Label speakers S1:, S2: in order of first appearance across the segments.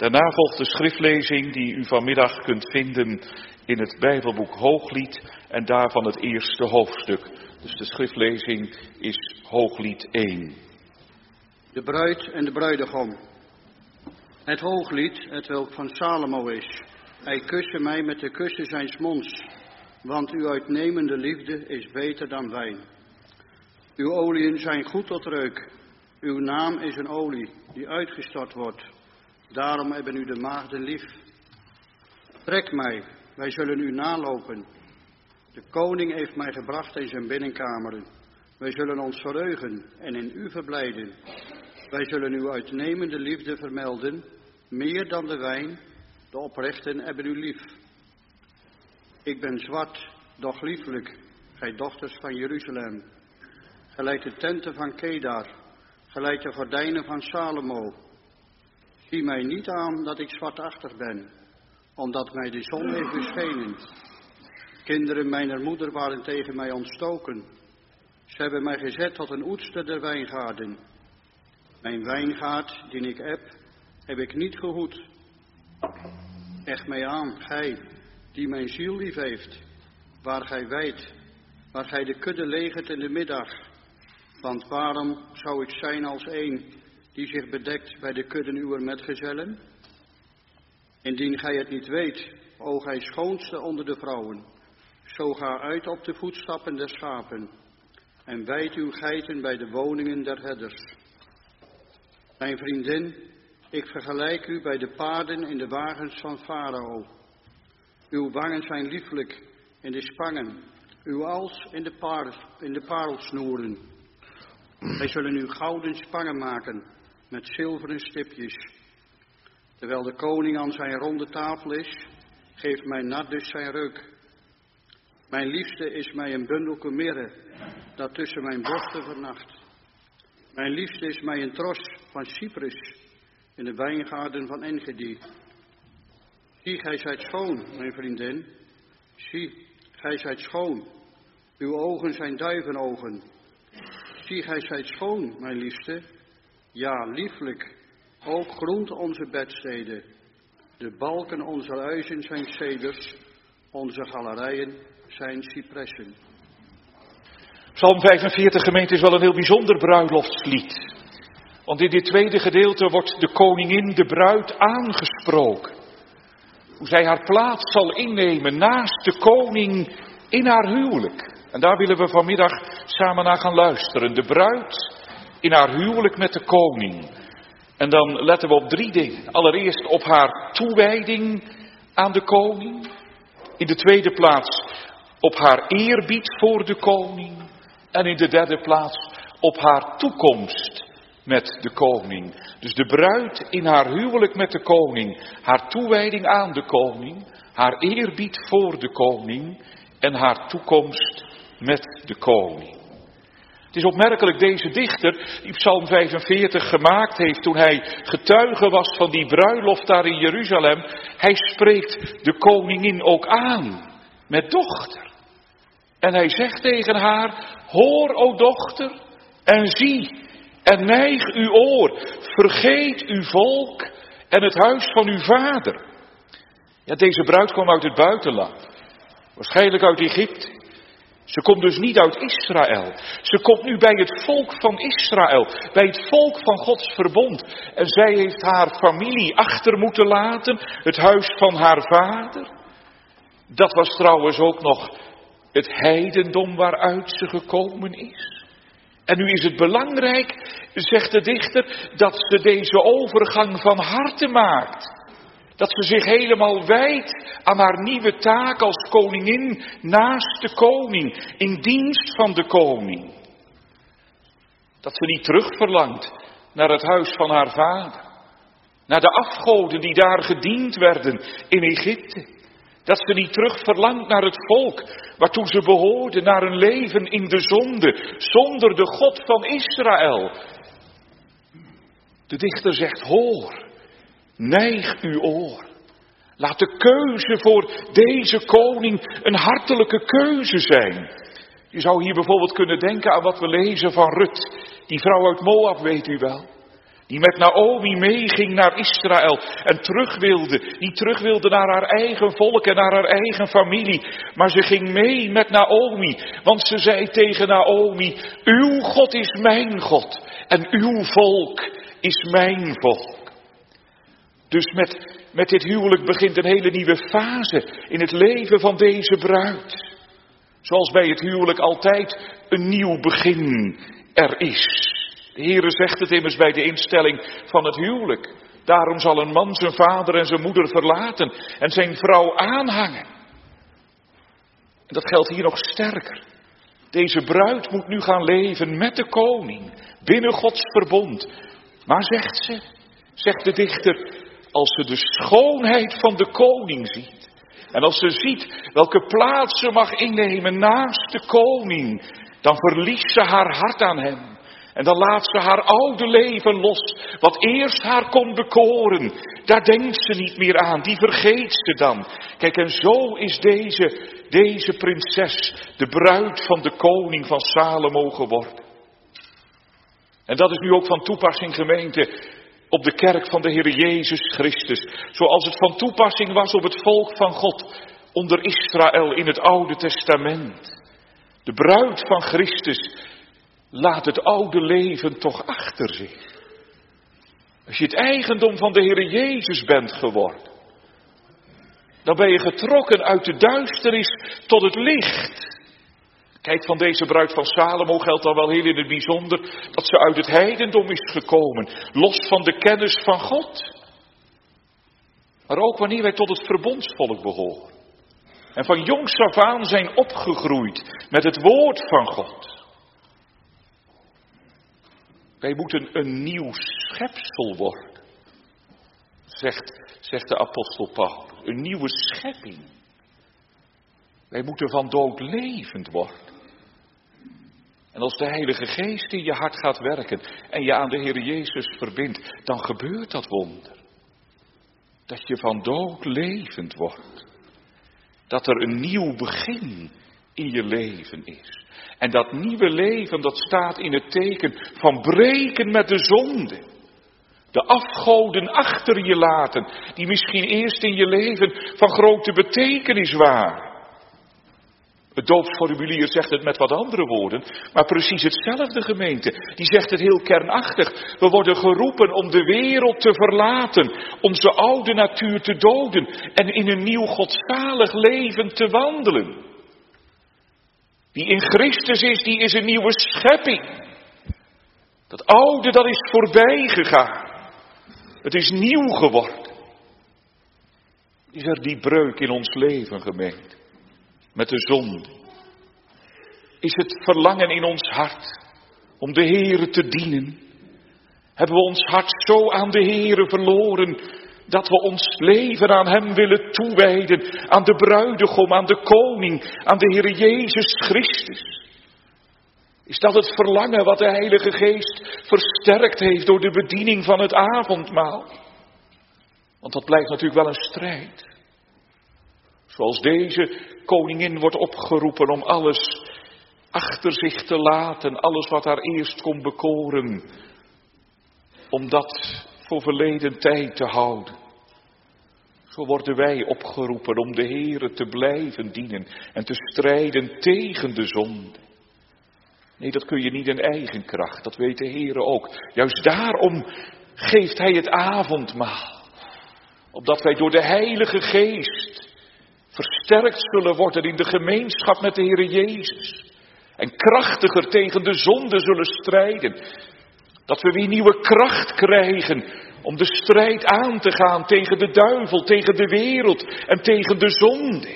S1: Daarna volgt de schriftlezing die u vanmiddag kunt vinden in het Bijbelboek Hooglied en daarvan het eerste hoofdstuk. Dus de schriftlezing is Hooglied 1.
S2: De bruid en de bruidegom. Het Hooglied, hetwelk van Salomo is. Hij kuste mij met de kussen zijns monds, want uw uitnemende liefde is beter dan wijn. Uw oliën zijn goed tot reuk. Uw naam is een olie die uitgestort wordt. Daarom hebben u de maagden lief. Trek mij, wij zullen u nalopen. De koning heeft mij gebracht in zijn binnenkameren. Wij zullen ons verheugen en in u verblijden. Wij zullen uw uitnemende liefde vermelden, meer dan de wijn. De oprechten hebben u lief. Ik ben zwart, doch lieflijk, gij dochters van Jeruzalem. Gelijk de tenten van Kedar, gelijk de gordijnen van Salomo. Zie mij niet aan dat ik zwartachtig ben, omdat mij de zon heeft beschenen. Kinderen mijner moeder waren tegen mij ontstoken. Ze hebben mij gezet tot een oetster der wijngaarden. Mijn wijngaard, die ik heb ik niet gehoed. Echt mij aan, gij, die mijn ziel lief heeft, waar gij wijdt, waar gij de kudde legert in de middag. Want waarom zou ik zijn als een die zich bedekt bij de kudden uwer metgezellen? Indien gij het niet weet, o gij schoonste onder de vrouwen, zo ga uit op de voetstappen der schapen en wijd uw geiten bij de woningen der herders. Mijn vriendin, ik vergelijk u bij de paarden in de wagens van Farao. Uw wangen zijn lieflijk in de spangen, uw hals in de parelsnoeren. Wij zullen u gouden spangen maken met zilveren stipjes. Terwijl de koning aan zijn ronde tafel is, geeft mijn nardus zijn reuk. Mijn liefste is mij een bundelke mirre, dat tussen mijn borsten vernacht. Mijn liefste is mij een tros van Cyprus, in de wijngaarden van Engedi. Zie, gij zijt schoon, mijn vriendin. Zie, gij zijt schoon. Uw ogen zijn duivenogen. Zie, gij zijt schoon, mijn liefste. Ja, lieflijk. Ook groent onze bedsteden. De balken onze huizen zijn ceders. Onze galerijen zijn cipressen.
S1: Psalm 45, gemeente, is wel een heel bijzonder bruiloftslied. Want in dit tweede gedeelte wordt de koningin, de bruid, aangesproken. Hoe zij haar plaats zal innemen naast de koning in haar huwelijk. En daar willen we vanmiddag samen naar gaan luisteren. De bruid in haar huwelijk met de koning. En dan letten we op 3 dingen. Allereerst op haar toewijding aan de koning. In de tweede plaats op haar eerbied voor de koning. En in de derde plaats op haar toekomst met de koning. Dus de bruid in haar huwelijk met de koning, haar toewijding aan de koning, haar eerbied voor de koning en haar toekomst met de koning. Het is opmerkelijk, deze dichter die Psalm 45 gemaakt heeft toen hij getuige was van die bruiloft daar in Jeruzalem. Hij spreekt de koningin ook aan met dochter. En hij zegt tegen haar, hoor o dochter en zie en neig uw oor, vergeet uw volk en het huis van uw vader. Ja, deze bruid kwam uit het buitenland, waarschijnlijk uit Egypte. Ze komt dus niet uit Israël. Ze komt nu bij het volk van Israël, bij het volk van Gods verbond. En zij heeft haar familie achter moeten laten, het huis van haar vader. Dat was trouwens ook nog het heidendom waaruit ze gekomen is. En nu is het belangrijk, zegt de dichter, dat ze deze overgang van harte maakt. Dat ze zich helemaal wijdt aan haar nieuwe taak als koningin naast de koning, in dienst van de koning. Dat ze niet terugverlangt naar het huis van haar vader, naar de afgoden die daar gediend werden in Egypte. Dat ze niet terugverlangt naar het volk waartoe ze behoorden, naar een leven in de zonde, zonder de God van Israël. De dichter zegt, hoor, neig uw oor. Laat de keuze voor deze koning een hartelijke keuze zijn. Je zou hier bijvoorbeeld kunnen denken aan wat we lezen van Rut, die vrouw uit Moab, weet u wel. Die met Naomi meeging naar Israël en niet terug wilde naar haar eigen volk en naar haar eigen familie. Maar ze ging mee met Naomi, want ze zei tegen Naomi, uw God is mijn God en uw volk is mijn volk. Dus met dit huwelijk begint een hele nieuwe fase in het leven van deze bruid. Zoals bij het huwelijk altijd een nieuw begin er is. De Heere zegt het immers bij de instelling van het huwelijk. Daarom zal een man zijn vader en zijn moeder verlaten en zijn vrouw aanhangen. En dat geldt hier nog sterker. Deze bruid moet nu gaan leven met de koning, binnen Gods verbond. Maar zegt de dichter, als ze de schoonheid van de koning ziet, en als ze ziet welke plaats ze mag innemen naast de koning, dan verliest ze haar hart aan hem. En dan laat ze haar oude leven los, wat eerst haar kon bekoren. Daar denkt ze niet meer aan, die vergeet ze dan. Kijk, en zo is deze prinses de bruid van de koning van Salomo geworden. En dat is nu ook van toepassing, gemeente, op de kerk van de Heer Jezus Christus. Zoals het van toepassing was op het volk van God onder Israël in het Oude Testament. De bruid van Christus laat het oude leven toch achter zich. Als je het eigendom van de Heer Jezus bent geworden, dan ben je getrokken uit de duisternis tot het licht. Kijk, van deze bruid van Salomo geldt dan wel heel in het bijzonder dat ze uit het heidendom is gekomen, los van de kennis van God. Maar ook wanneer wij tot het verbondsvolk behoren en van jongs af aan zijn opgegroeid met het woord van God. Wij moeten een nieuw schepsel worden, zegt de apostel Paulus. Een nieuwe schepping. Wij moeten van dood levend worden. En als de Heilige Geest in je hart gaat werken en je aan de Heer Jezus verbindt, dan gebeurt dat wonder. Dat je van dood levend wordt. Dat er een nieuw begin in je leven is. En dat nieuwe leven, dat staat in het teken van breken met de zonde. De afgoden achter je laten, die misschien eerst in je leven van grote betekenis waren. Het doopsformulier zegt het met wat andere woorden, maar precies hetzelfde, gemeente. Die zegt het heel kernachtig. We worden geroepen om de wereld te verlaten, onze oude natuur te doden en in een nieuw godzalig leven te wandelen. Wie in Christus is, die is een nieuwe schepping. Dat oude, dat is voorbij gegaan. Het is nieuw geworden. Is er die breuk in ons leven, gemeente? Met de zonde. Is het verlangen in ons hart om de Heere te dienen? Hebben we ons hart zo aan de Heere verloren dat we ons leven aan Hem willen toewijden, aan de bruidegom, aan de koning, aan de Heere Jezus Christus? Is dat het verlangen wat de Heilige Geest versterkt heeft door de bediening van het avondmaal? Want dat blijft natuurlijk wel een strijd. Zoals deze koningin wordt opgeroepen om alles achter zich te laten, alles wat haar eerst kon bekoren, om dat voor verleden tijd te houden. Zo worden wij opgeroepen om de Heere te blijven dienen en te strijden tegen de zonde. Nee, dat kun je niet in eigen kracht, dat weet de Heere ook. Juist daarom geeft Hij het avondmaal. Opdat wij door de Heilige Geest versterkt zullen worden in de gemeenschap met de Heere Jezus. En krachtiger tegen de zonde zullen strijden. Dat we weer nieuwe kracht krijgen om de strijd aan te gaan tegen de duivel, tegen de wereld en tegen de zonde.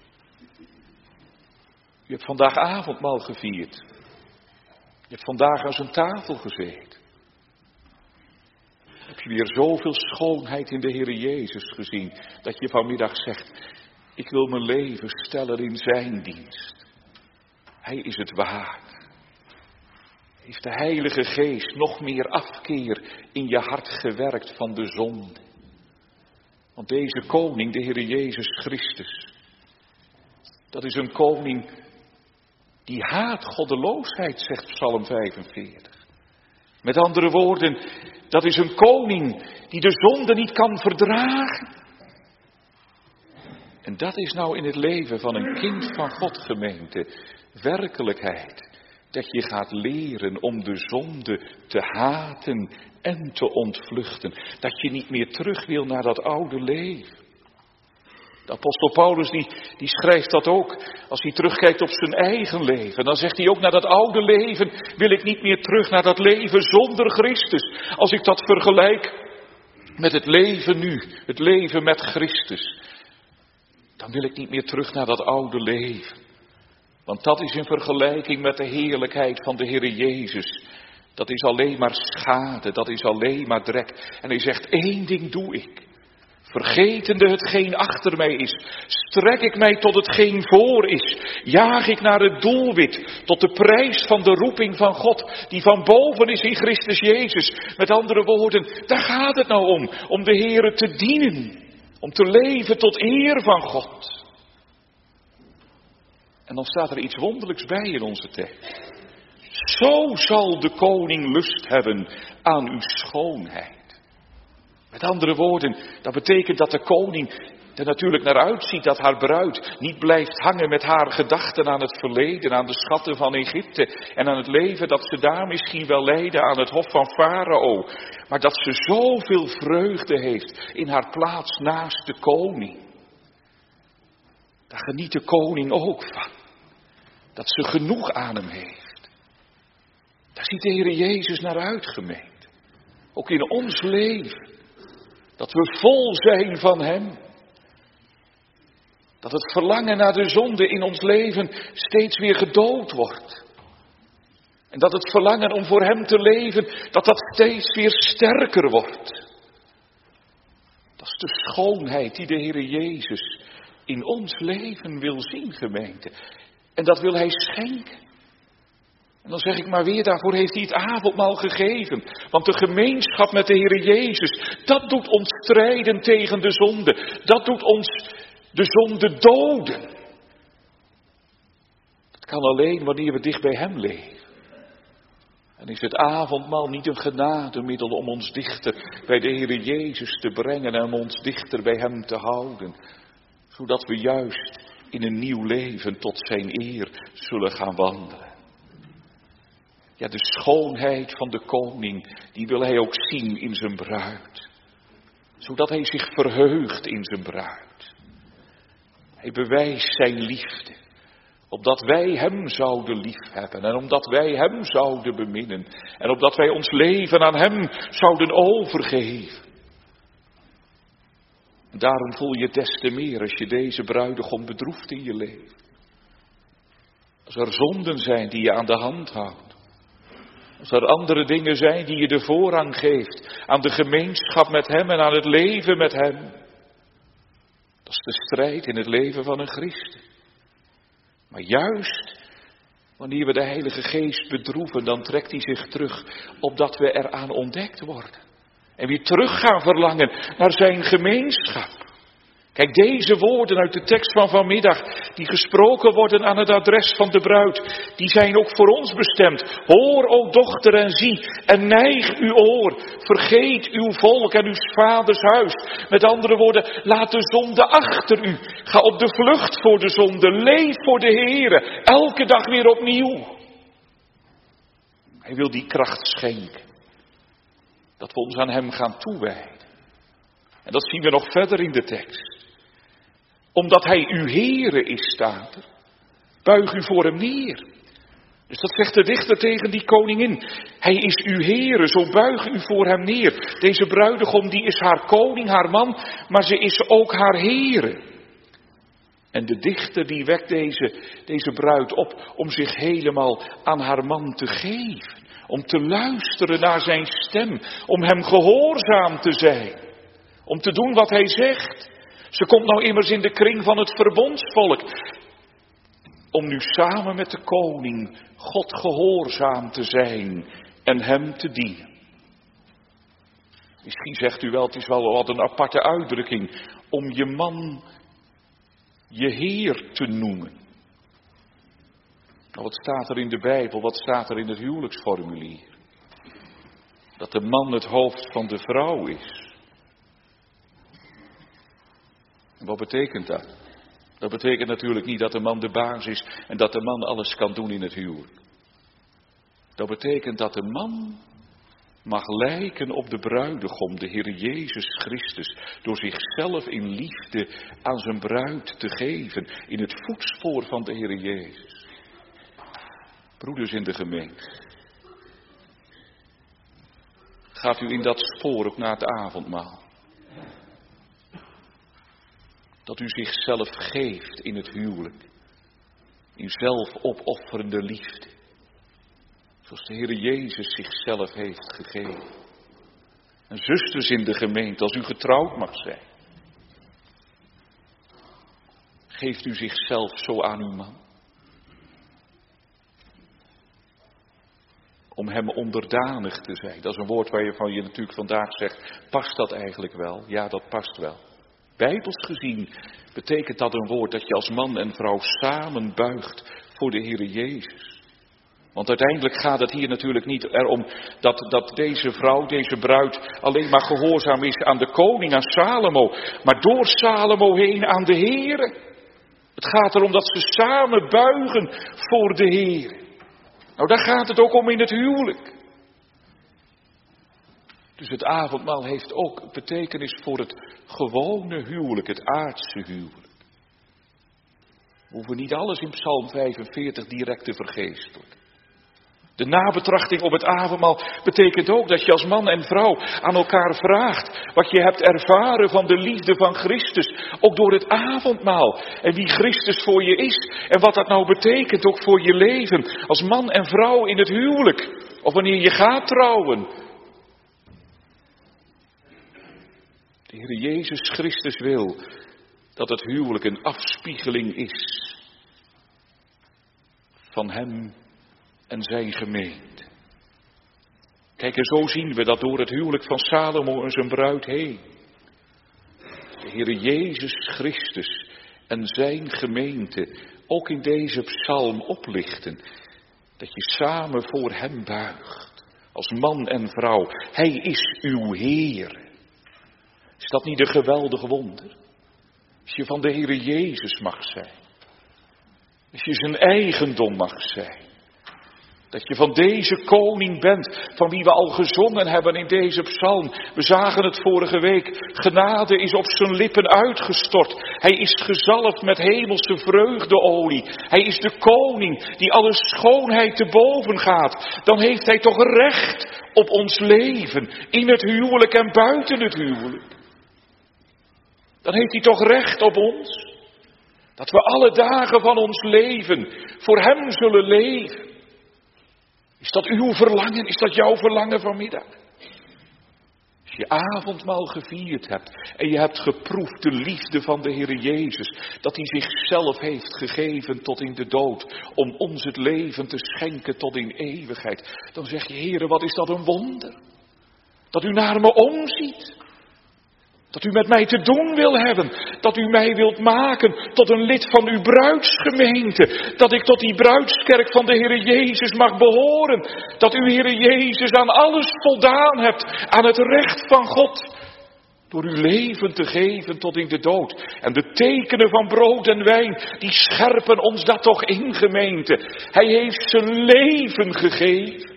S1: Je hebt vandaag avondmaal gevierd. Je hebt vandaag aan zijn tafel gezeten. Heb je weer zoveel schoonheid in de Heere Jezus gezien, dat je vanmiddag zegt, ik wil mijn leven stellen in zijn dienst. Hij is het waard. Heeft de Heilige Geest nog meer afkeer in je hart gewerkt van de zonde? Want deze koning, de Heere Jezus Christus, dat is een koning die haat goddeloosheid, zegt Psalm 45. Met andere woorden, Dat is een koning die de zonde niet kan verdragen. En dat is nou in het leven van een kind van God, gemeente, werkelijkheid. Dat je gaat leren om de zonde te haten en te ontvluchten. Dat je niet meer terug wil naar dat oude leven. De apostel Paulus die schrijft dat ook als hij terugkijkt op zijn eigen leven. Dan zegt hij ook, naar dat oude leven wil ik niet meer terug, naar dat leven zonder Christus. Als ik dat vergelijk met het leven nu, het leven met Christus, dan wil ik niet meer terug naar dat oude leven. Want dat is in vergelijking met de heerlijkheid van de Heere Jezus. Dat is alleen maar schade, dat is alleen maar drek. En hij zegt, één ding doe ik. Vergetende hetgeen achter mij is, strek ik mij tot hetgeen voor is. Jaag ik naar het doelwit, tot de prijs van de roeping van God, die van boven is in Christus Jezus. Met andere woorden, daar gaat het nou om de Heere te dienen. Om te leven tot eer van God. En dan staat er iets wonderlijks bij in onze tekst. Zo zal de koning lust hebben aan uw schoonheid. Met andere woorden, dat betekent dat de koning er natuurlijk naar uitziet dat haar bruid niet blijft hangen met haar gedachten aan het verleden, aan de schatten van Egypte en aan het leven dat ze daar misschien wel leidde aan het hof van Farao. Maar dat ze zoveel vreugde heeft in haar plaats naast de koning. Daar geniet de koning ook van. Dat ze genoeg aan hem heeft. Daar ziet de Heere Jezus naar uit, gemeente. Ook in ons leven. Dat we vol zijn van hem. Dat het verlangen naar de zonde in ons leven steeds weer gedood wordt. En dat het verlangen om voor hem te leven, dat steeds weer sterker wordt. Dat is de schoonheid die de Heere Jezus in ons leven wil zien, gemeente. En dat wil hij schenken. En dan zeg ik maar weer, daarvoor heeft hij het avondmaal gegeven. Want de gemeenschap met de Heere Jezus, dat doet ons strijden tegen de zonde. Dat doet ons de zonde doden. Dat kan alleen wanneer we dicht bij hem leven. En is het avondmaal niet een genademiddel om ons dichter bij de Heere Jezus te brengen en ons dichter bij hem te houden. Zodat we juist in een nieuw leven tot zijn eer zullen gaan wandelen. Ja, de schoonheid van de koning, die wil hij ook zien in zijn bruid. Zodat hij zich verheugt in zijn bruid. Hij bewijst zijn liefde. Opdat wij hem zouden liefhebben en omdat wij hem zouden beminnen. En opdat wij ons leven aan hem zouden overgeven. Daarom voel je het des te meer als je deze bruidegom bedroeft in je leven. Als er zonden zijn die je aan de hand houdt. Als er andere dingen zijn die je de voorrang geeft aan de gemeenschap met hem en aan het leven met hem. Dat is de strijd in het leven van een christen. Maar juist wanneer we de Heilige Geest bedroeven, dan trekt hij zich terug, opdat we eraan ontdekt worden. En weer terug gaan verlangen naar zijn gemeenschap. Kijk, deze woorden uit de tekst van vanmiddag, die gesproken worden aan het adres van de bruid, die zijn ook voor ons bestemd. Hoor, o dochter, en zie, en neig uw oor. Vergeet uw volk en uw vaders huis. Met andere woorden, laat de zonde achter u. Ga op de vlucht voor de zonde. Leef voor de Heere. Elke dag weer opnieuw. Hij wil die kracht schenken. Dat we ons aan hem gaan toewijden. En dat zien we nog verder in de tekst. Omdat hij uw Heere is, staat er. Buig u voor hem neer. Dus dat zegt de dichter tegen die koningin. Hij is uw Heere, zo buig u voor hem neer. Deze bruidegom die is haar koning, haar man, maar ze is ook haar Heere. En de dichter die wekt deze bruid op om zich helemaal aan haar man te geven. Om te luisteren naar zijn stem, om hem gehoorzaam te zijn. Om te doen wat hij zegt. Ze komt nou immers in de kring van het verbondsvolk. Om nu samen met de koning God gehoorzaam te zijn en hem te dienen. Misschien zegt u wel, het is wel wat een aparte uitdrukking. Om je man je Heer te noemen. Nou, wat staat er in de Bijbel? Wat staat er in het huwelijksformulier? Dat de man het hoofd van de vrouw is. En wat betekent dat? Dat betekent natuurlijk niet dat de man de baas is en dat de man alles kan doen in het huwelijk. Dat betekent dat de man mag lijken op de bruidegom, de Heer Jezus Christus, door zichzelf in liefde aan zijn bruid te geven, in het voetspoor van de Heer Jezus. Broeders in de gemeente, gaat u in dat spoor ook na het avondmaal? Dat u zichzelf geeft in het huwelijk, in zelfopofferende liefde. Zoals de Heer Jezus zichzelf heeft gegeven. En zusters in de gemeente, als u getrouwd mag zijn. Geeft u zichzelf zo aan uw man. Om hem onderdanig te zijn. Dat is een woord waarvan je natuurlijk vandaag zegt, past dat eigenlijk wel? Ja, dat past wel. Bijbels gezien betekent dat een woord dat je als man en vrouw samen buigt voor de Heer Jezus. Want uiteindelijk gaat het hier natuurlijk niet erom dat deze vrouw, deze bruid, alleen maar gehoorzaam is aan de koning, aan Salomo. Maar door Salomo heen aan de Heer. Het gaat erom dat ze samen buigen voor de Heer. Nou, daar gaat het ook om in het huwelijk. Dus het avondmaal heeft ook betekenis voor het gewone huwelijk, het aardse huwelijk. We hoeven niet alles in Psalm 45 direct te vergeestelijken. De nabetrachting op het avondmaal betekent ook dat je als man en vrouw aan elkaar vraagt wat je hebt ervaren van de liefde van Christus, ook door het avondmaal. En wie Christus voor je is en wat dat nou betekent ook voor je leven als man en vrouw in het huwelijk. Of wanneer je gaat trouwen. De Heer Jezus Christus wil dat het huwelijk een afspiegeling is van Hem en zijn gemeente. Kijk, en zo zien we dat door het huwelijk van Salomo en zijn bruid heen. De Heer Jezus Christus en zijn gemeente ook in deze psalm oplichten. Dat je samen voor hem buigt. Als man en vrouw. Hij is uw Heer. Is dat niet een geweldig wonder? Als je van de Heer Jezus mag zijn. Als je zijn eigendom mag zijn. Dat je van deze koning bent, van wie we al gezongen hebben in deze psalm. We zagen het vorige week. Genade is op zijn lippen uitgestort. Hij is gezalfd met hemelse vreugdeolie. Hij is de koning die alle schoonheid te boven gaat. Dan heeft hij toch recht op ons leven. In het huwelijk en buiten het huwelijk. Dan heeft hij toch recht op ons. Dat we alle dagen van ons leven voor hem zullen leven. Is dat uw verlangen? Is dat jouw verlangen vanmiddag? Als je avondmaal gevierd hebt en je hebt geproefd de liefde van de Heer Jezus, dat hij zichzelf heeft gegeven tot in de dood, om ons het leven te schenken tot in eeuwigheid, dan zeg je, Heere, wat is dat een wonder? Dat u naar me omziet. Dat u met mij te doen wil hebben. Dat u mij wilt maken tot een lid van uw bruidsgemeente. Dat ik tot die bruidskerk van de Heer Jezus mag behoren. Dat u, Heer Jezus, aan alles voldaan hebt. Aan het recht van God. Door uw leven te geven tot in de dood. En de tekenen van brood en wijn, die scherpen ons dat toch in, gemeente. Hij heeft zijn leven gegeven.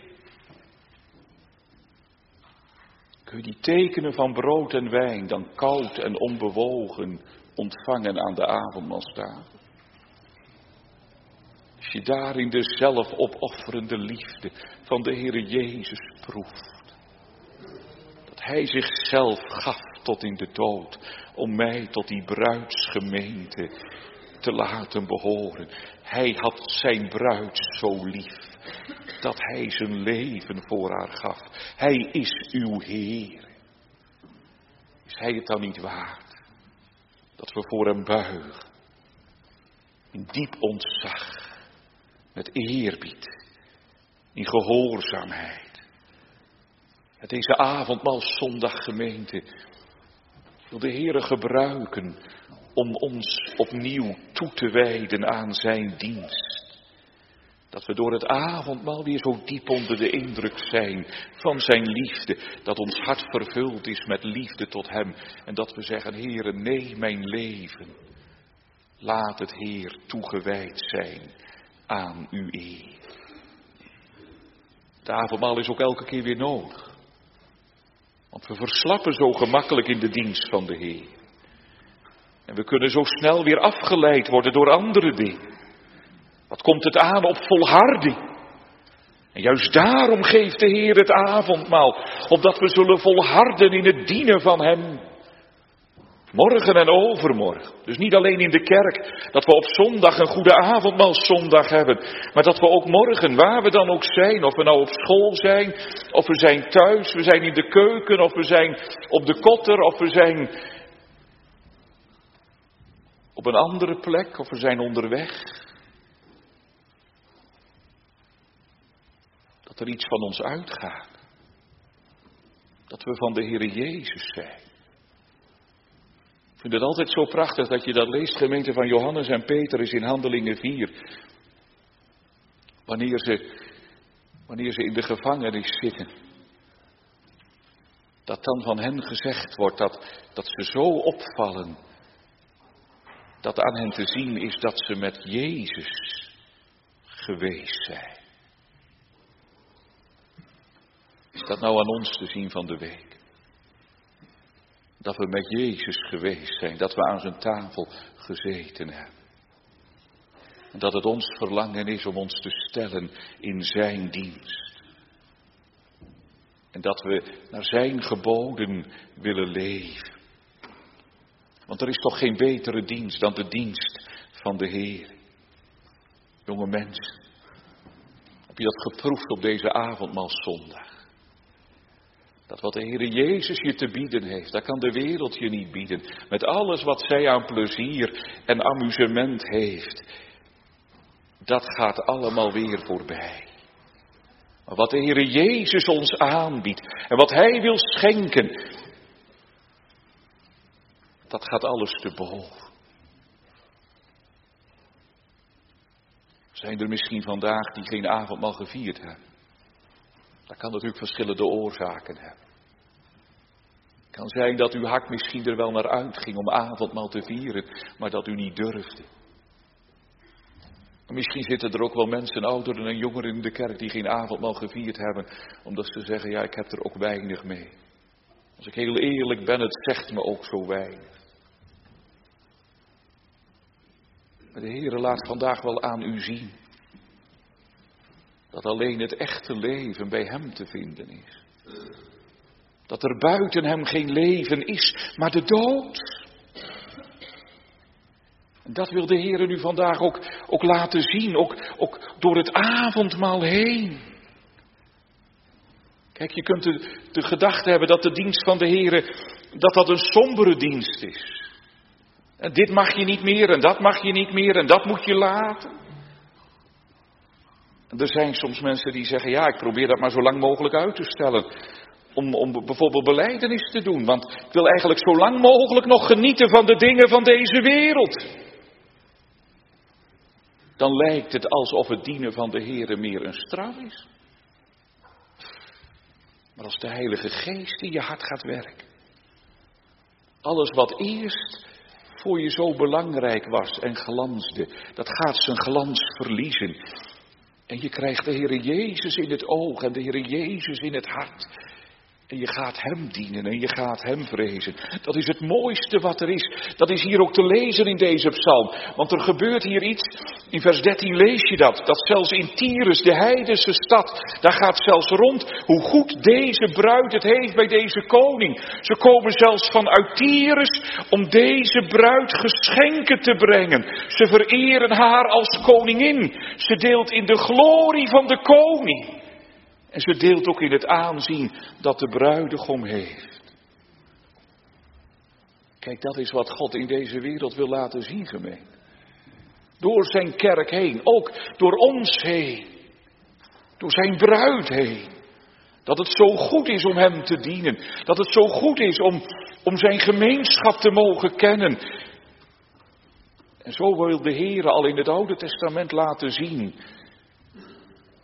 S1: Kun je die tekenen van brood en wijn dan koud en onbewogen ontvangen aan de avondmaalstafel? Als je daarin de zelfopofferende liefde van de Heer Jezus proeft. Dat Hij zichzelf gaf tot in de dood om mij tot die bruidsgemeente te laten behoren. Hij had zijn bruid zo lief. Dat hij zijn leven voor haar gaf. Hij is uw Heer. Is hij het dan niet waard? Dat we voor hem buigen. In diep ontzag. Met eerbied. In gehoorzaamheid. En deze avondmaalszondag, gemeente, wil de Heere gebruiken om ons opnieuw toe te wijden aan zijn dienst. Dat we door het avondmaal weer zo diep onder de indruk zijn van zijn liefde. Dat ons hart vervuld is met liefde tot hem. En dat we zeggen, Heere, neem mijn leven. Laat het, Heer, toegewijd zijn aan uw eer. Het avondmaal is ook elke keer weer nodig. Want we verslappen zo gemakkelijk in de dienst van de Heer. En we kunnen zo snel weer afgeleid worden door andere dingen. Wat komt het aan op volharding? En juist daarom geeft de Heer het avondmaal. Opdat we zullen volharden in het dienen van hem. Morgen en overmorgen. Dus niet alleen in de kerk. Dat we op zondag een goede avondmaalszondag hebben. Maar dat we ook morgen, waar we dan ook zijn. Of we nou op school zijn. Of we zijn thuis. We zijn in de keuken. Of we zijn op de kotter. Of we zijn op een andere plek. Of we zijn onderweg. Dat er iets van ons uitgaat. Dat we van de Heere Jezus zijn. Ik vind het altijd zo prachtig dat je dat leest, gemeente, van Johannes en Petrus in Handelingen 4. Wanneer ze in de gevangenis zitten. Dat dan van hen gezegd wordt dat ze zo opvallen. Dat aan hen te zien is dat ze met Jezus geweest zijn. Is dat nou aan ons te zien van de week? Dat we met Jezus geweest zijn, dat we aan zijn tafel gezeten hebben. En dat het ons verlangen is om ons te stellen in zijn dienst. En dat we naar zijn geboden willen leven. Want er is toch geen betere dienst dan de dienst van de Heer. Jonge mensen, heb je dat geproefd op deze avondmaalszondag? Dat wat de Heere Jezus je te bieden heeft, dat kan de wereld je niet bieden. Met alles wat zij aan plezier en amusement heeft. Dat gaat allemaal weer voorbij. Maar wat de Heere Jezus ons aanbiedt en wat Hij wil schenken, dat gaat alles te boven. Zijn er misschien vandaag die geen avondmaal gevierd hebben? Dat kan natuurlijk verschillende oorzaken hebben. Het kan zijn dat uw hart misschien er wel naar uitging om avondmaal te vieren, maar dat u niet durfde. Misschien zitten er ook wel mensen, ouderen en jongeren in de kerk die geen avondmaal gevierd hebben, omdat ze zeggen, ja, ik heb er ook weinig mee. Als ik heel eerlijk ben, het zegt me ook zo weinig. Maar de Heere laat vandaag wel aan u zien dat alleen het echte leven bij hem te vinden is. Dat er buiten hem geen leven is, maar de dood. En dat wil de Heer nu vandaag ook laten zien, ook door het avondmaal heen. Kijk, je kunt de gedachte hebben dat de dienst van de Heer, dat een sombere dienst is. En dit mag je niet meer en dat mag je niet meer en dat moet je laten. En er zijn soms mensen die zeggen, ja, ik probeer dat maar zo lang mogelijk uit te stellen. Om bijvoorbeeld belijdenis te doen. Want ik wil eigenlijk zo lang mogelijk nog genieten van de dingen van deze wereld. Dan lijkt het alsof het dienen van de Heere meer een straf is. Maar als de Heilige Geest in je hart gaat werken. Alles wat eerst voor je zo belangrijk was en glansde, dat gaat zijn glans verliezen. En je krijgt de Heere Jezus in het oog en de Heere Jezus in het hart. En je gaat hem dienen en je gaat hem vrezen. Dat is het mooiste wat er is. Dat is hier ook te lezen in deze psalm. Want er gebeurt hier iets. In vers 13 lees je dat. Dat zelfs in Tyrus, de heidense stad, daar gaat zelfs rond hoe goed deze bruid het heeft bij deze koning. Ze komen zelfs vanuit Tyrus om deze bruid geschenken te brengen. Ze vereren haar als koningin. Ze deelt in de glorie van de koning. En ze deelt ook in het aanzien dat de bruidegom heeft. Kijk, dat is wat God in deze wereld wil laten zien, gemeente. Door zijn kerk heen, ook door ons heen. Door zijn bruid heen. Dat het zo goed is om hem te dienen. Dat het zo goed is om zijn gemeenschap te mogen kennen. En zo wil de Heer al in het Oude Testament laten zien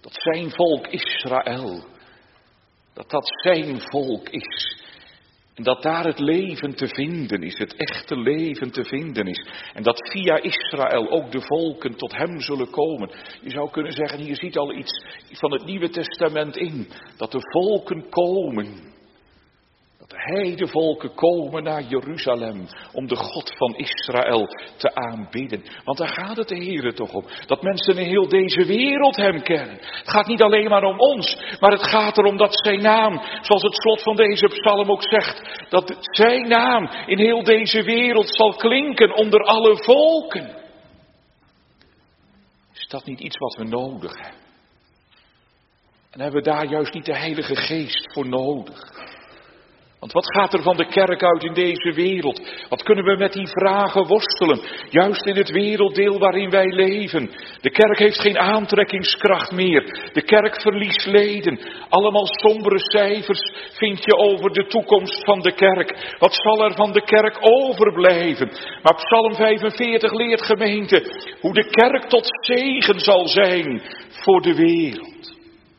S1: Dat zijn volk Israël, dat zijn volk is. En dat daar het leven te vinden is, het echte leven te vinden is. En dat via Israël ook de volken tot hem zullen komen. Je zou kunnen zeggen, hier ziet al iets van het Nieuwe Testament in. Dat de volken komen. Dat de heidevolken komen naar Jeruzalem om de God van Israël te aanbidden. Want daar gaat het de Heere toch om. Dat mensen in heel deze wereld hem kennen. Het gaat niet alleen maar om ons, maar het gaat erom dat zijn naam, zoals het slot van deze psalm ook zegt, dat zijn naam in heel deze wereld zal klinken onder alle volken. Is dat niet iets wat we nodig hebben? En hebben we daar juist niet de Heilige Geest voor nodig? Want wat gaat er van de kerk uit in deze wereld? Wat kunnen we met die vragen worstelen? Juist in het werelddeel waarin wij leven. De kerk heeft geen aantrekkingskracht meer. De kerk verliest leden. Allemaal sombere cijfers vind je over de toekomst van de kerk. Wat zal er van de kerk overblijven? Maar Psalm 45 leert gemeente hoe de kerk tot zegen zal zijn voor de wereld.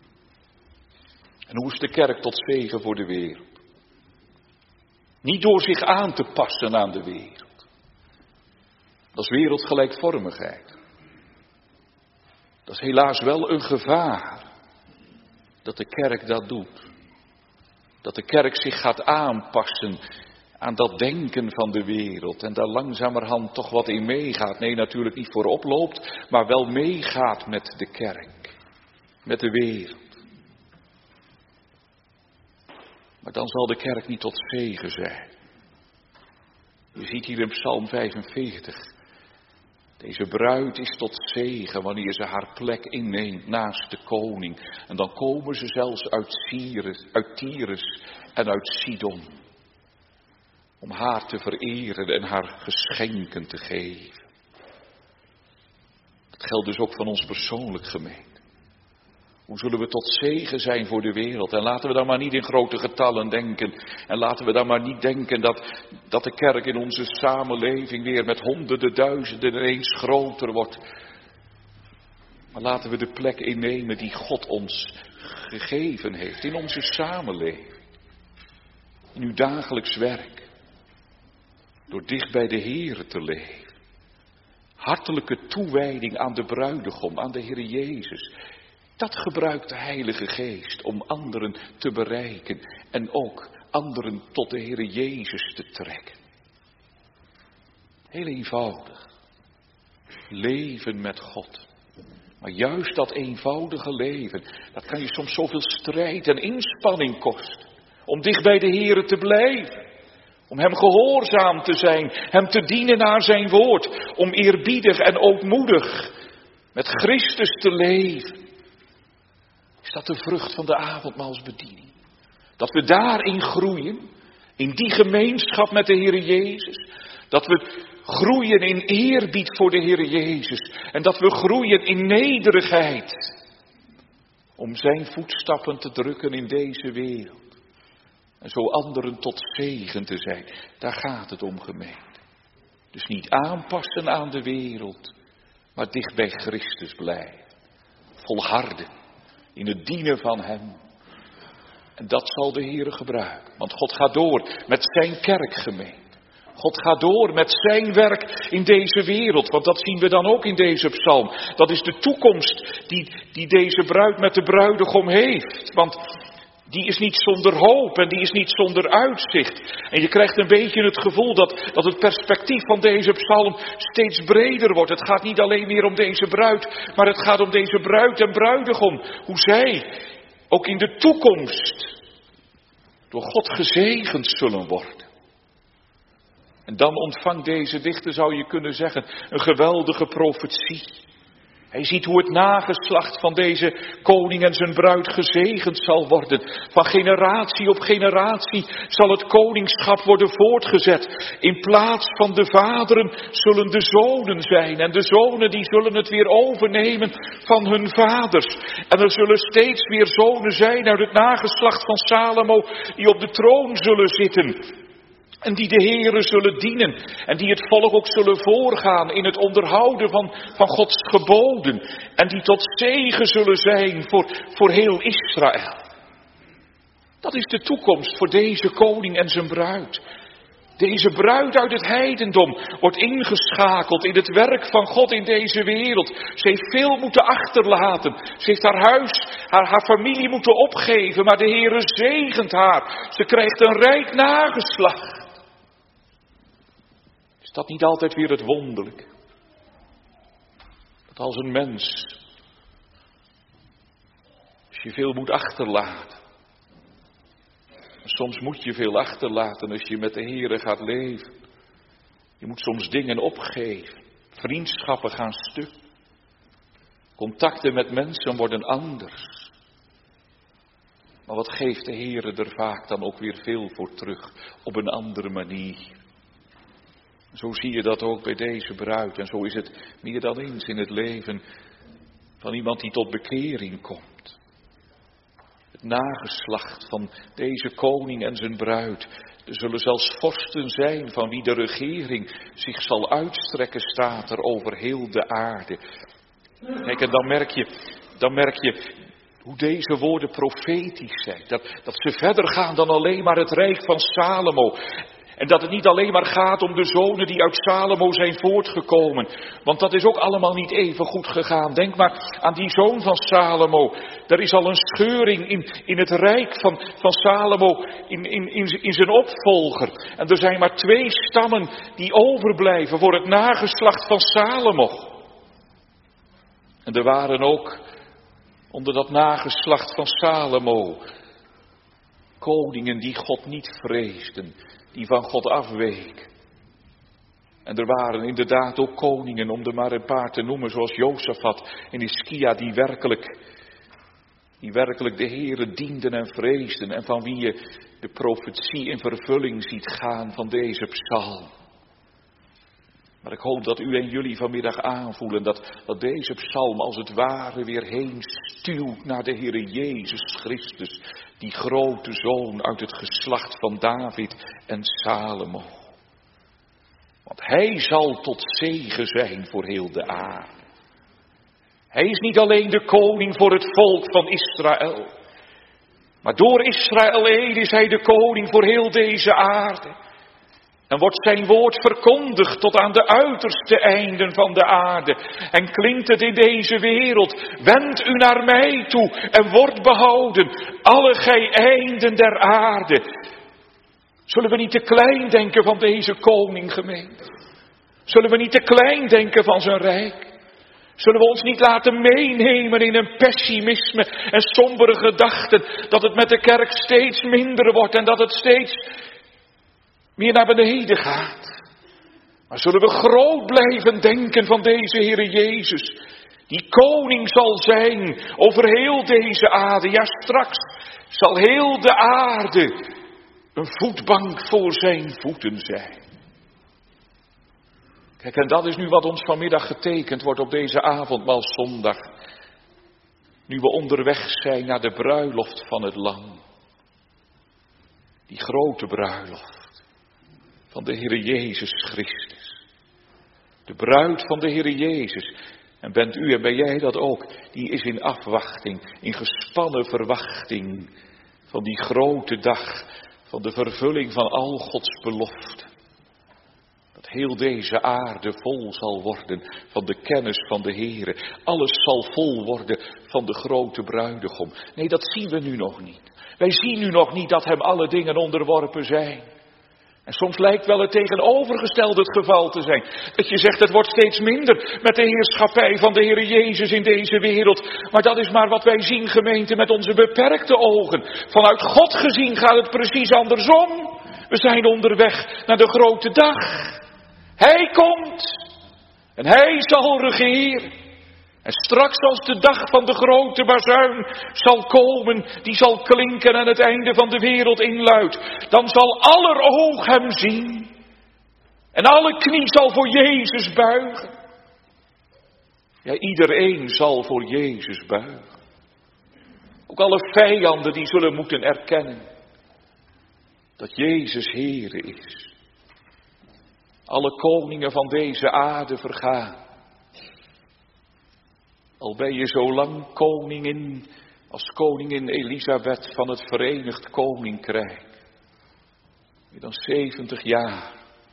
S1: En hoe is de kerk tot zegen voor de wereld? Niet door zich aan te passen aan de wereld. Dat is wereldgelijkvormigheid. Dat is helaas wel een gevaar. Dat de kerk dat doet. Dat de kerk zich gaat aanpassen aan dat denken van de wereld. En daar langzamerhand toch wat in meegaat. Nee, natuurlijk niet voorop loopt. Maar wel meegaat met de kerk. Met de wereld. Maar dan zal de kerk niet tot zegen zijn. Je ziet hier in Psalm 45. Deze bruid is tot zegen wanneer ze haar plek inneemt naast de koning. En dan komen ze zelfs uit Tyrus en uit Sidon. Om haar te vereren en haar geschenken te geven. Dat geldt dus ook van ons persoonlijk, gemeente. Hoe zullen we tot zegen zijn voor de wereld? En laten we dan maar niet in grote getallen denken. En laten we dan maar niet denken dat de kerk in onze samenleving weer met honderden, duizenden ineens groter wordt. Maar laten we de plek innemen die God ons gegeven heeft in onze samenleving. In uw dagelijks werk. Door dicht bij de Heere te leven. Hartelijke toewijding aan de bruidegom, aan de Heer Jezus. Dat gebruikt de Heilige Geest om anderen te bereiken en ook anderen tot de Heer Jezus te trekken. Heel eenvoudig. Leven met God. Maar juist dat eenvoudige leven, dat kan je soms zoveel strijd en inspanning kosten. Om dicht bij de Heer te blijven. Om hem gehoorzaam te zijn, hem te dienen naar zijn woord. Om eerbiedig en ootmoedig met Christus te leven. Is dat de vrucht van de avondmaalsbediening? Dat we daarin groeien, in die gemeenschap met de Heer Jezus. Dat we groeien in eerbied voor de Heer Jezus. En dat we groeien in nederigheid. Om zijn voetstappen te drukken in deze wereld. En zo anderen tot zegen te zijn. Daar gaat het om, gemeente. Dus niet aanpassen aan de wereld, maar dicht bij Christus blijven. Volharden. In het dienen van hem. En dat zal de Heere gebruiken. Want God gaat door met zijn kerkgemeente. God gaat door met zijn werk in deze wereld. Want dat zien we dan ook in deze psalm. Dat is de toekomst die deze bruid met de bruidegom heeft. Want die is niet zonder hoop en die is niet zonder uitzicht. En je krijgt een beetje het gevoel dat het perspectief van deze psalm steeds breder wordt. Het gaat niet alleen meer om deze bruid, maar het gaat om deze bruid en bruidegom. Hoe zij ook in de toekomst door God gezegend zullen worden. En dan ontvangt deze dichter, zou je kunnen zeggen, een geweldige profetie. Hij ziet hoe het nageslacht van deze koning en zijn bruid gezegend zal worden. Van generatie op generatie zal het koningschap worden voortgezet. In plaats van de vaderen zullen de zonen zijn. En de zonen die zullen het weer overnemen van hun vaders. En er zullen steeds weer zonen zijn uit het nageslacht van Salomo die op de troon zullen zitten. En die de Heere zullen dienen. En die het volk ook zullen voorgaan in het onderhouden van Gods geboden. En die tot zegen zullen zijn voor heel Israël. Dat is de toekomst voor deze koning en zijn bruid. Deze bruid uit het heidendom wordt ingeschakeld in het werk van God in deze wereld. Ze heeft veel moeten achterlaten. Ze heeft haar huis, haar familie moeten opgeven. Maar de Heere zegent haar. Ze krijgt een rijk nageslacht. Is dat niet altijd weer het wonderlijke? Dat als een mens, als je veel moet achterlaten. Soms moet je veel achterlaten als je met de Heere gaat leven. Je moet soms dingen opgeven. Vriendschappen gaan stuk. Contacten met mensen worden anders. Maar wat geeft de Heere er vaak dan ook weer veel voor terug. Op een andere manier. Zo zie je dat ook bij deze bruid. En zo is het meer dan eens in het leven van iemand die tot bekering komt. Het nageslacht van deze koning en zijn bruid. Er zullen zelfs vorsten zijn van wie de regering zich zal uitstrekken, staat er over heel de aarde. Kijk, en dan merk je hoe deze woorden profetisch zijn. Dat ze verder gaan dan alleen maar het rijk van Salomo. En dat het niet alleen maar gaat om de zonen die uit Salomo zijn voortgekomen. Want dat is ook allemaal niet even goed gegaan. Denk maar aan die zoon van Salomo. Er is al een scheuring in het rijk van Salomo in zijn opvolger. En er zijn maar 2 stammen die overblijven voor het nageslacht van Salomo. En er waren ook onder dat nageslacht van Salomo koningen die God niet vreesden. Die van God afweken. En er waren inderdaad ook koningen, om er maar een paar te noemen, zoals Josafat en Hiskia, die werkelijk de Heere dienden en vreesden. En van wie je de profetie in vervulling ziet gaan van deze psalm. Maar ik hoop dat u en jullie vanmiddag aanvoelen dat deze psalm als het ware weer heen stuwt naar de Heere Jezus Christus. Die grote zoon uit het geslacht van David en Salomo. Want hij zal tot zegen zijn voor heel de aarde. Hij is niet alleen de koning voor het volk van Israël. Maar door Israël heen is hij de koning voor heel deze aarde. En wordt zijn woord verkondigd tot aan de uiterste einden van de aarde. En klinkt het in deze wereld. Wend u naar mij toe en wordt behouden. Alle gij einden der aarde. Zullen we niet te klein denken van deze koning, gemeente? Zullen we niet te klein denken van zijn rijk? Zullen we ons niet laten meenemen in een pessimisme en sombere gedachten. Dat het met de kerk steeds minder wordt en dat het steeds meer naar beneden gaat. Maar zullen we groot blijven denken van deze Heere Jezus. Die koning zal zijn over heel deze aarde. Ja, straks zal heel de aarde een voetbank voor zijn voeten zijn. Kijk, en dat is nu wat ons vanmiddag getekend wordt op deze avondmaalszondag. Nu we onderweg zijn naar de bruiloft van het Lam. Die grote bruiloft. Van de Heere Jezus Christus. De bruid van de Heere Jezus. En bent u en ben jij dat ook? Die is in afwachting, in gespannen verwachting. Van die grote dag. Van de vervulling van al Gods beloften. Dat heel deze aarde vol zal worden van de kennis van de Heere. Alles zal vol worden van de grote bruidegom. Nee, dat zien we nu nog niet. Wij zien nu nog niet dat hem alle dingen onderworpen zijn. En soms lijkt wel het tegenovergestelde het geval te zijn. Dat je zegt, het wordt steeds minder met de heerschappij van de Heere Jezus in deze wereld. Maar dat is maar wat wij zien, gemeente, met onze beperkte ogen. Vanuit God gezien gaat het precies andersom. We zijn onderweg naar de grote dag. Hij komt. En hij zal regeren. En straks als de dag van de grote bazuin zal komen, die zal klinken en het einde van de wereld inluidt, dan zal aller oog hem zien. En alle knie zal voor Jezus buigen. Ja, iedereen zal voor Jezus buigen. Ook alle vijanden die zullen moeten erkennen dat Jezus Heere is. Alle koningen van deze aarde vergaan. Al ben je zo lang koningin als koningin Elisabeth van het Verenigd Koninkrijk. Meer dan 70 jaar.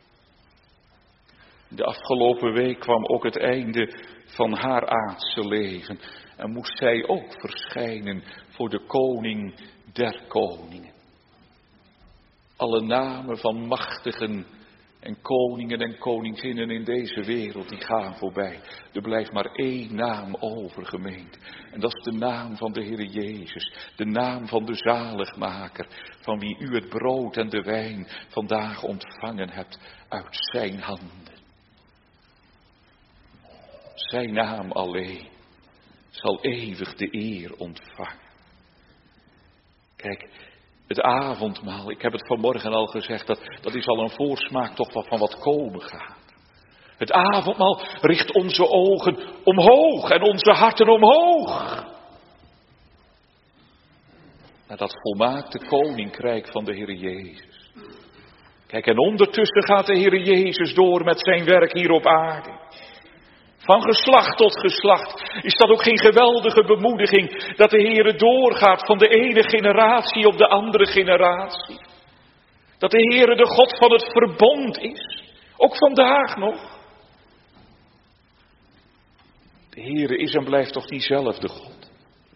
S1: De afgelopen week kwam ook het einde van haar aardse leven. En moest zij ook verschijnen voor de koning der koningen. Alle namen van machtigen en koningen en koninginnen in deze wereld, die gaan voorbij. Er blijft maar één naam over, gemeente. En dat is de naam van de Heere Jezus. De naam van de zaligmaker. Van wie u het brood en de wijn vandaag ontvangen hebt uit zijn handen. Zijn naam alleen zal eeuwig de eer ontvangen. Kijk, het avondmaal, ik heb het vanmorgen al gezegd, dat is al een voorsmaak toch van wat komen gaat. Het avondmaal richt onze ogen omhoog en onze harten omhoog. Naar dat volmaakte koninkrijk van de Heere Jezus. Kijk, en ondertussen gaat de Heere Jezus door met zijn werk hier op aarde. Van geslacht tot geslacht. Is dat ook geen geweldige bemoediging dat de Heere doorgaat van de ene generatie op de andere generatie? Dat de Heere de God van het verbond is. Ook vandaag nog. De Heere is en blijft toch diezelfde God.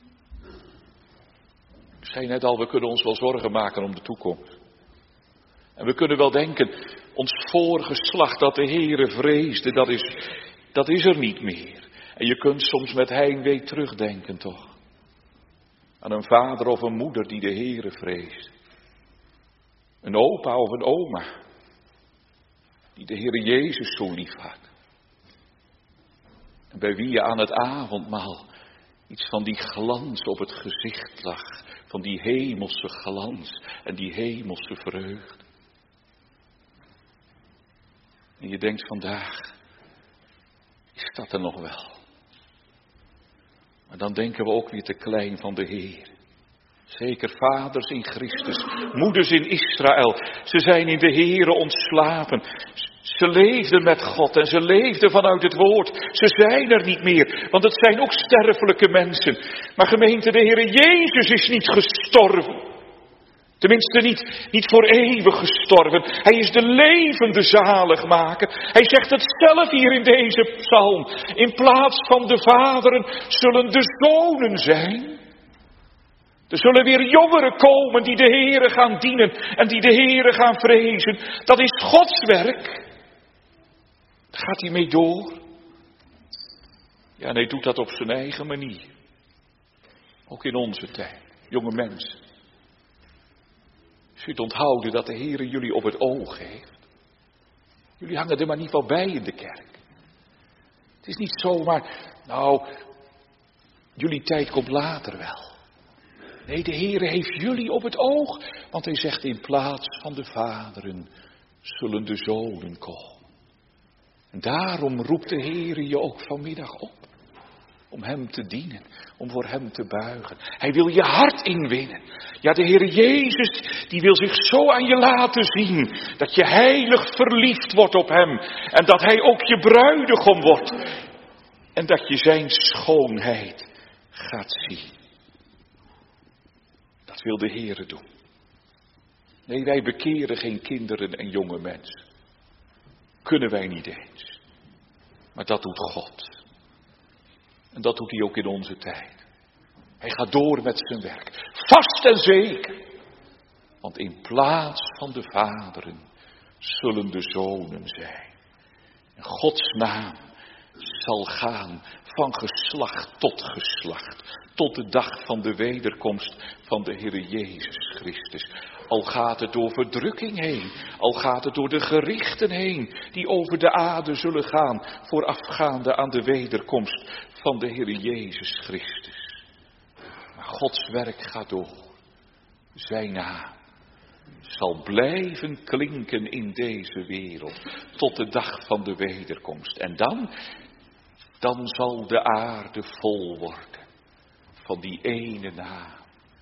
S1: Ik zei net al, we kunnen ons wel zorgen maken om de toekomst. En we kunnen wel denken, ons voorgeslacht dat de Heere vreesde, dat is er niet meer. En je kunt soms met heimwee terugdenken toch. Aan een vader of een moeder die de Heere vreest. Een opa of een oma. Die de Heere Jezus zo lief had. En bij wie je aan het avondmaal iets van die glans op het gezicht lag. Van die hemelse glans en die hemelse vreugde. En je denkt vandaag, is dat er nog wel? Maar dan denken we ook weer te klein van de Heer. Zeker vaders in Christus, moeders in Israël. Ze zijn in de Heere ontslapen. Ze leefden met God en ze leefden vanuit het woord. Ze zijn er niet meer, want het zijn ook sterfelijke mensen. Maar gemeente, de Heere Jezus is niet gestorven. Tenminste niet voor eeuwig gestorven. Hij is de levende zaligmaker. Hij zegt het zelf hier in deze psalm. In plaats van de vaderen zullen de zonen zijn. Er zullen weer jongeren komen die de Heere gaan dienen en die de Heere gaan vrezen. Dat is Gods werk. Daar gaat hij mee door. Ja, en hij doet dat op zijn eigen manier. Ook in onze tijd, jonge mensen. U het onthouden dat de Heere jullie op het oog heeft. Jullie hangen er maar niet wel bij in de kerk. Het is niet zomaar, jullie tijd komt later wel. Nee, de Heere heeft jullie op het oog. Want hij zegt, in plaats van de vaderen zullen de zonen komen. En daarom roept de Heere je ook vanmiddag op. Om hem te dienen, om voor hem te buigen. Hij wil je hart inwinnen. Ja, de Heere Jezus, die wil zich zo aan je laten zien. Dat je heilig verliefd wordt op hem. En dat hij ook je bruidegom wordt. En dat je zijn schoonheid gaat zien. Dat wil de Heere doen. Nee, wij bekeren geen kinderen en jonge mensen. Kunnen wij niet eens. Maar dat doet God. En dat doet hij ook in onze tijd. Hij gaat door met zijn werk. Vast en zeker. Want in plaats van de vaderen zullen de zonen zijn. En Gods naam zal gaan van geslacht tot geslacht. Tot de dag van de wederkomst van de Heere Jezus Christus. Al gaat het door verdrukking heen. Al gaat het door de gerichten heen. Die over de aarde zullen gaan. Voorafgaande aan de wederkomst van de Heere Jezus Christus. Maar Gods werk gaat door. Zijn naam zal blijven klinken in deze wereld. Tot de dag van de wederkomst. En dan zal de aarde vol worden. Van die ene naam.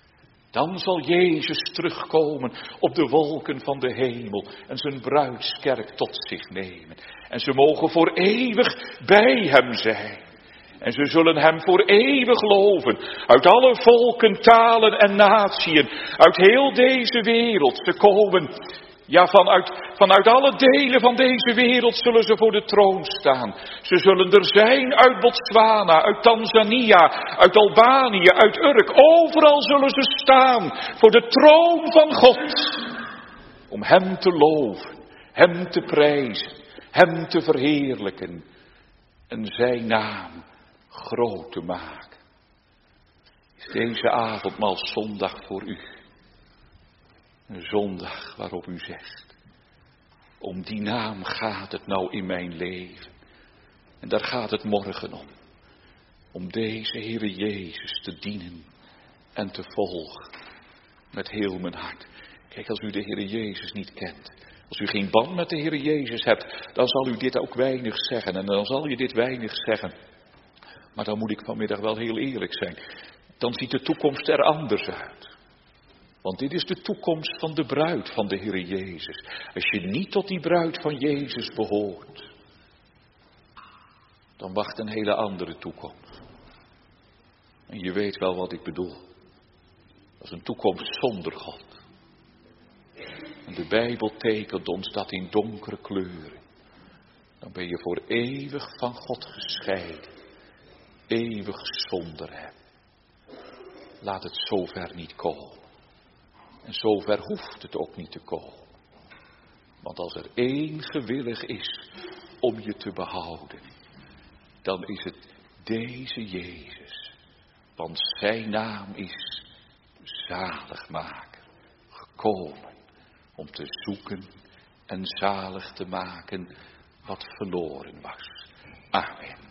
S1: Dan zal Jezus terugkomen op de wolken van de hemel en zijn bruidskerk tot zich nemen. En ze mogen voor eeuwig bij hem zijn. En ze zullen hem voor eeuwig loven. Uit alle volken, talen en natieën. Uit heel deze wereld. Ze komen, ja, vanuit alle delen van deze wereld zullen ze voor de troon staan. Ze zullen er zijn uit Botswana, uit Tanzania, uit Albanië, uit Urk. Overal zullen ze staan voor de troon van God. Om hem te loven, hem te prijzen, hem te verheerlijken. En zijn naam groot te maken. Is deze avondmaalszondag voor u een zondag waarop u zegt: om die naam gaat het nou in mijn leven. En daar gaat het morgen om. Om deze Heere Jezus te dienen en te volgen met heel mijn hart. Kijk, als u de Heere Jezus niet kent, als u geen band met de Heere Jezus hebt, dan zal u dit ook weinig zeggen. En dan zal je dit weinig zeggen. Maar dan moet ik vanmiddag wel heel eerlijk zijn. Dan ziet de toekomst er anders uit. Want dit is de toekomst van de bruid van de Heere Jezus. Als je niet tot die bruid van Jezus behoort, dan wacht een hele andere toekomst. En je weet wel wat ik bedoel. Dat is een toekomst zonder God. En de Bijbel tekent ons dat in donkere kleuren. Dan ben je voor eeuwig van God gescheiden. Eeuwig zonder hem. Laat het zover niet komen. En zover hoeft het ook niet te komen. Want als er één gewillig is om je te behouden, dan is het deze Jezus. Want zijn naam is zaligmaker, gekomen om te zoeken en zalig te maken wat verloren was. Amen.